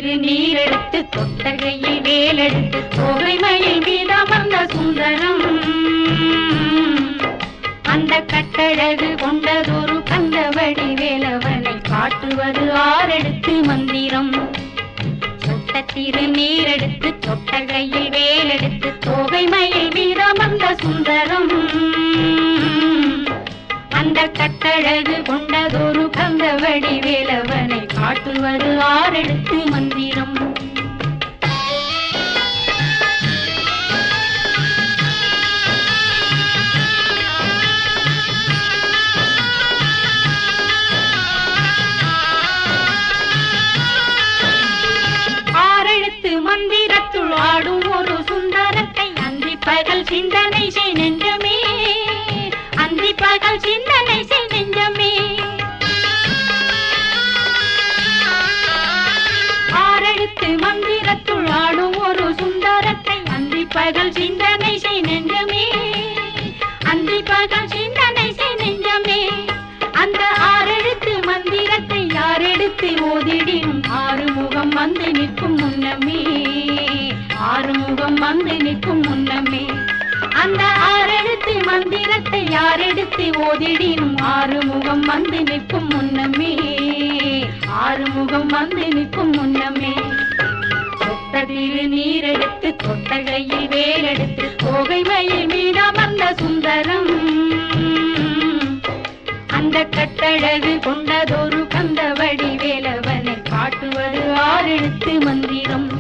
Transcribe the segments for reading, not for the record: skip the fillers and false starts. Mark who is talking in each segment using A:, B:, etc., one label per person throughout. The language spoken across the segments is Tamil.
A: திருநீரெடுத்து தொட்டகையில் வேலெடுத்து தோகை மயில் மீதமர்ந்த சுந்தரம் அந்த கட்டழகு கொண்டதொரு கந்தவடி வேலவனை காட்டுவது ஆரெடுத்து மந்திரம் தொட்ட திருநீரெடுத்து தொட்டகையில் வேலெடுத்து தோகை மயில் மீதமர்ந்த சுந்தரம் அந்த கட்டழகு கொண்டதொரு கந்தவடி வேலவனை காட்டுவது ஆரெடுத்து மந்திரம் ஆரெழுத்து மந்திரத்துள் ஆடும் ஒரு சுந்தரத்தை அந்தி பகல் சிந்தனை செய் நெஞ்சமே அந்தி பகல் சிந்தனை செய் நெஞ்சமே ஆரெழுத்து மந்திரத்துள் ஆடும் ஒரு சுந்தரத்தை அந்தி பகல் சிந்தனை செய் நெஞ்சமே அந்தி பகல் சிந்தனை செய் நெஞ்சமே அந்த ஆரெழுத்து மந்திரத்தை யாரெடுத்து ஓதிடினும் ஆறுமுகம் வந்து நிற்கும் முன்னமே ஆறுமுகம் வந்து நிற்கும் முன்னமே அந்த ஆரெழுத்து மந்திரத்தை யாரெடுத்து ஓதிடினும் ஆறுமுகம் வந்து நிற்கும் முன்னமே ஆறுமுகம் வந்து நிற்கும் முன்னமே தொட்ட திருநீரெடுத்து தொட்டகையில் வேலெடுத்து தோகை மயில் மீதமர்ந்த சுந்தரம் அந்த கட்டழகு கொண்டதொரு கந்தவடி வேலவனை காட்டுவது ஆரெழுத்து மந்திரம்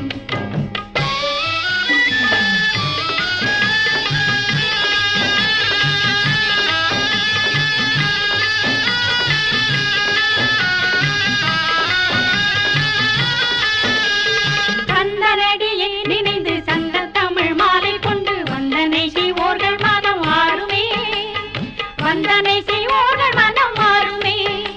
A: கந்தனடியை நினைந்து சங்க தமிழ் மாலை கொண்டு வந்தனை செய்வோர்கள் மனம் மாறுமே வந்தனை செய்வோர்கள் மனம் மாறுமே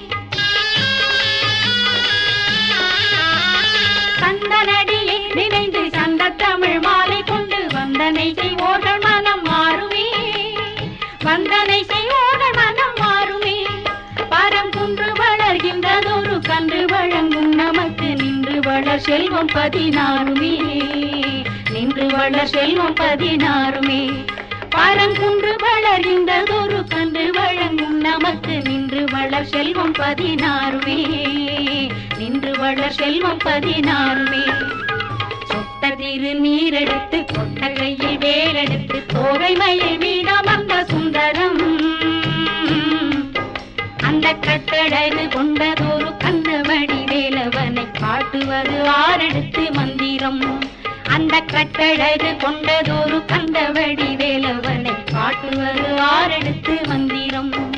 A: கந்தனடியை நினைந்து சங்க தமிழ் மாலை கொண்டு வந்தனை செய்வோர்கள் மனம் மாறுமே வந்தனை செய்வோர்கள் மனம் மாறுமே பரங்குன்று வளர்கின்றதொரு கன்று வழங்கும் நமக்கு நின்று வளர் செல்வம் 16 நின்று வளர் செல்வம் 16 பரங்குன்று வளர்கின்றதொரு கன்று வழங்கும் நமக்கு நின்று வளர் செல்வம் 16 நின்று வளர் செல்வம் 16 சொட்ட திருநீரெடுத்து கொட்டகையில் வேலெடுத்து தோகை மயில் மீதமர்ந்த சுந்தரம் அந்த கட்டழகு கொண்டதொரு கந்தவடி வேலவனை காட்டுவது ஆரெடுத்து மந்திரம் அந்த கட்டழகு கொண்டதொரு கந்தவடி வேலவனை காட்டுவது ஆரெடுத்து மந்திரம்